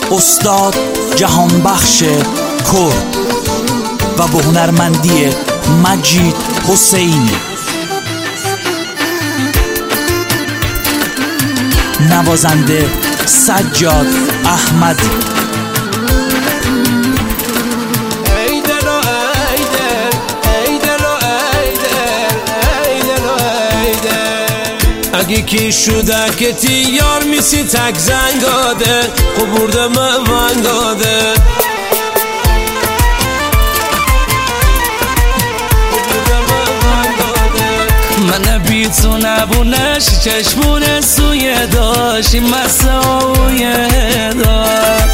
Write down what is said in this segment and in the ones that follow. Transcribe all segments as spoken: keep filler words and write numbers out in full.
استاد جهانبخش کرد و به هنرمندی مجید حسینی. نوازنده سجاد احمدی. اگه کی شده که تی یار میسی تک زنگاده قبورده من ونگاده من بی تو نبونش چشمون سوی داشتی مساوی داشت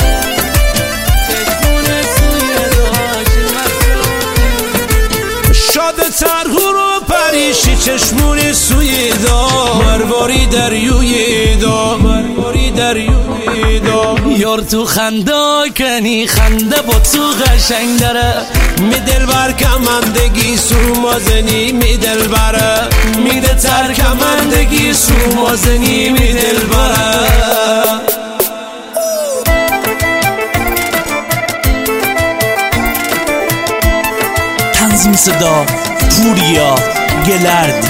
چشمون سوی داشتی مساوی شاد ترهو رو پریشی چشمون سوی دا مرواری دریوی دا مرواری دریوی دا یار تو خنده کنی خنده با تو قشنگ داره می دل بر کمندگی سومازنی می دل بره میده تر کمندگی سومازنی می دل بره تنظیم صدا پوریا گلردی.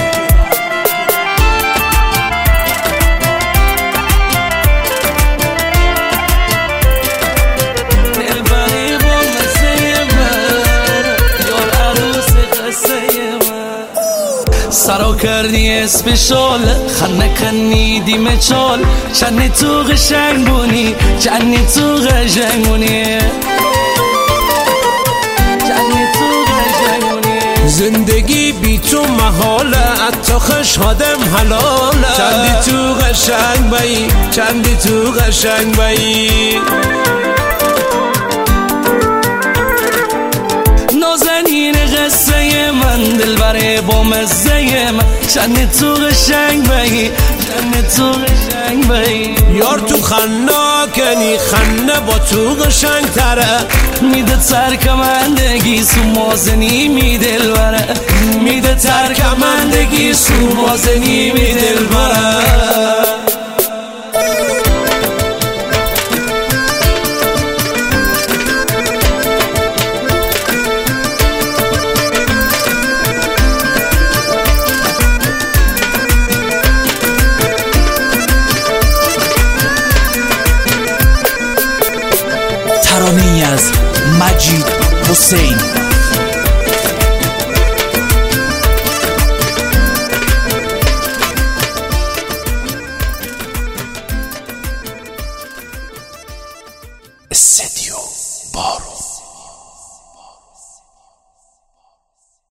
سرا کردی اسپیشال خنه کنیدی مچال چنی تو قشنگ بونی چنی تو قشنگ بونی چنی تو قشنگ بونی زندگی بی تو محاله حتی خشهادم حلاله چندی تو قشنگ بایی چندی تو قشنگ بایی نازنین قصه من دل بره با مزه من چند تو قشنگ بایی چند تو قشنگ بایی یار تو خنا کنی خنه با تو قشنگ تره میده ترکمندگی سومازنی می دل بره میده ترکمندگی سومازنی می دل بره ترانه‌ای از مجید حسینی. استدیو بارون.